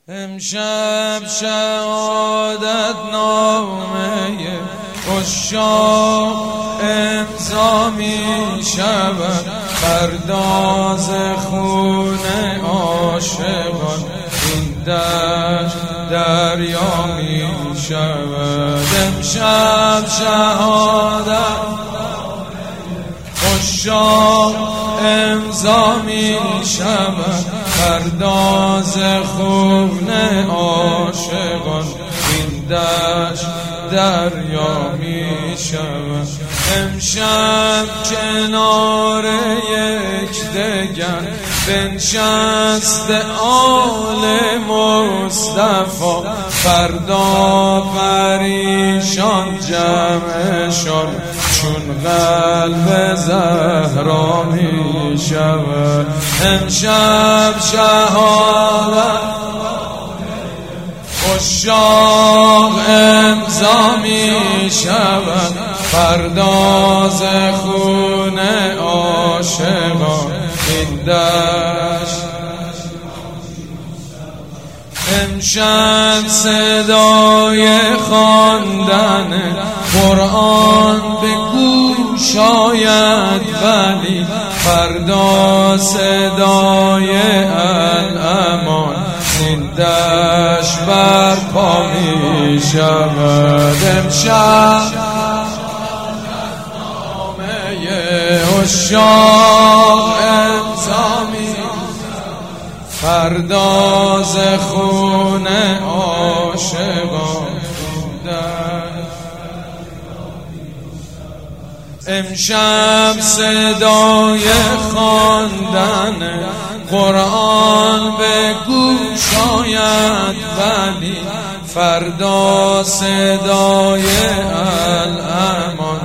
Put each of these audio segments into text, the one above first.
امشب شهادت نامه عشاق امضا می شود، پرداز خون عاشقان این دشت دریا می شود. امشب شهادت عشاق امضا می شود، پرداز خون عاشقان این دشت دریا می شود. امشب کنار یکدیگر بنشست آل مصطفی، فردا پریشان جمعشان چون قلب زهرا می شود. امشب شهادت عشاق امضا می شود، پرداز خون عاشقان این دشت. امشب صدای خواندن قرآن به گوش آید، ولی فردا صدای الامان این دشت برپا می شود. امشب نامه عشاق امضا می شود، پرداز خون عاشقان. امشب صدای خواندن قرآن به گوش آید، ولی فردا صدای الامان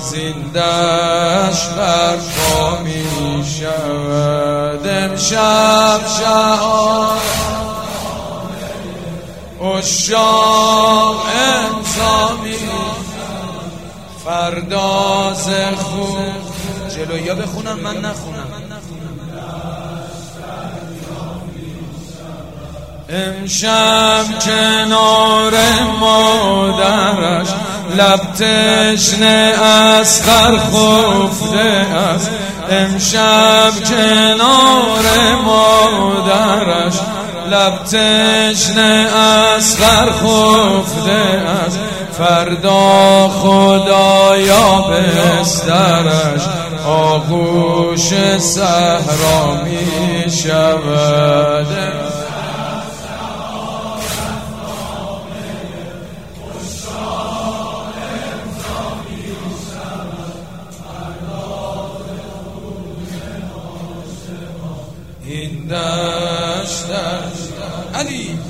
زندش برپا می شود. امشب شهادت عشاق امضا می شود، پرداز خون. جلویا بخونم من نخونم. امشب کنار مادرش لب تشنه اصغر خفته است، امشب کنار مادرش لب تشنه اصغر خفته است، فردا خدایا بسترش آغوش صحرا می شود. این دشت علی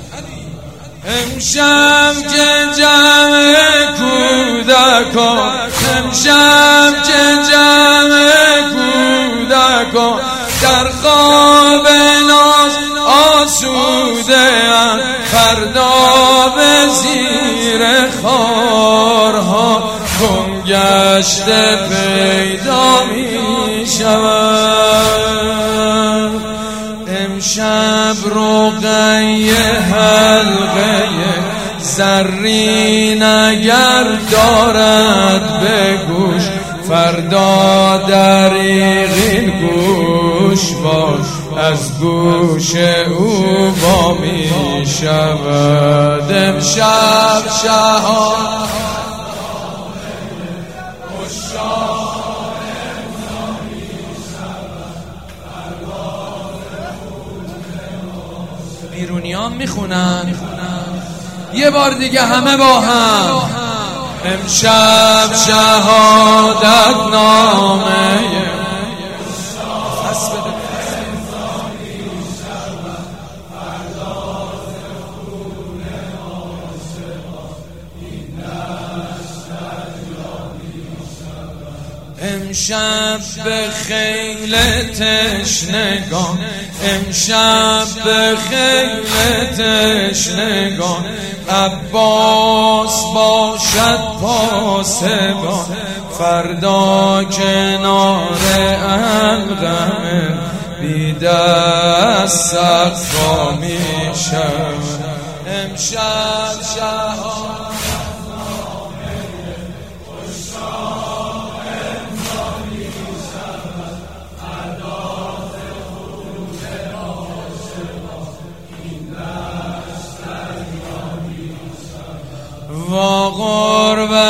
امشب که جمع کودکان، امشب که جمع کودکان در خواب ناز آسوده اند، فردا به زیر خارها گم گشته پیدا می شود. امشب رقیه حلقه زرین اگر دارد به گوش، فردا دریغین گوش باش از گوش او با می شود. امشب شهادت بیرونیان میخونن یه بار دیگه همه با هم. امشب شهادت نامه امشب به خیل تشنگان، امشب به خیل تشنگان عباس باشد پاسبان، فردا کنار القمه بی دست صفا می شود امشب شهادت و قربت